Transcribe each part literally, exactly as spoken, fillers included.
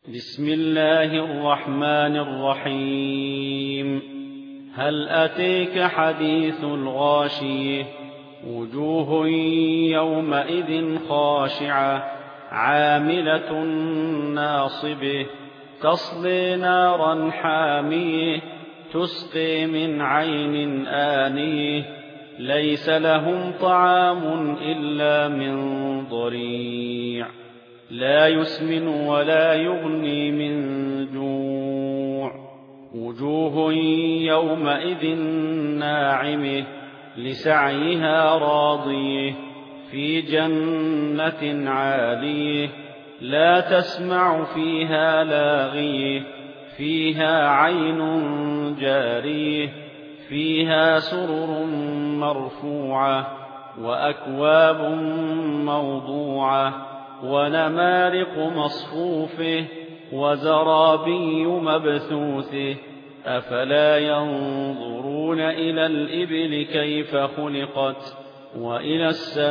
بسم الله الرحمن الرحيم هل أتيك حديث الغاشية وجوه يومئذ خاشعة عاملة ناصبة تصلي نارا حامية تسقي من عين آنية ليس لهم طعام إلا من ضريع لا يسمن ولا يغني من جوع وجوه يومئذ ناعمة لسعيها راضية في جنة عالية لا تسمع فيها لاغية فيها عين جارية فيها سرر مرفوعة وأكواب موضوعة ونمارق مصفوفة وزرابي مبثوثة أفلا ينظرون إلى الإبل كيف خلقت وإلى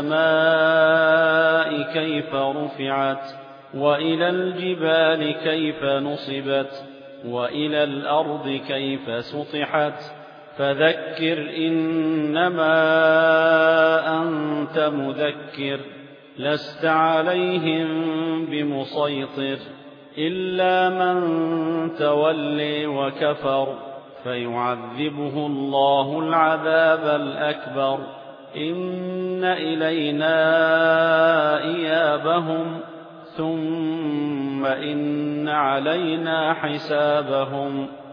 السماء كيف رفعت وإلى الجبال كيف نصبت وإلى الأرض كيف سطحت فذكر إنما أنت مذكر لست عليهم بمسيطر إلا من تولي وكفر فيعذبه الله العذاب الأكبر إن إلينا إيابهم ثم إن علينا حسابهم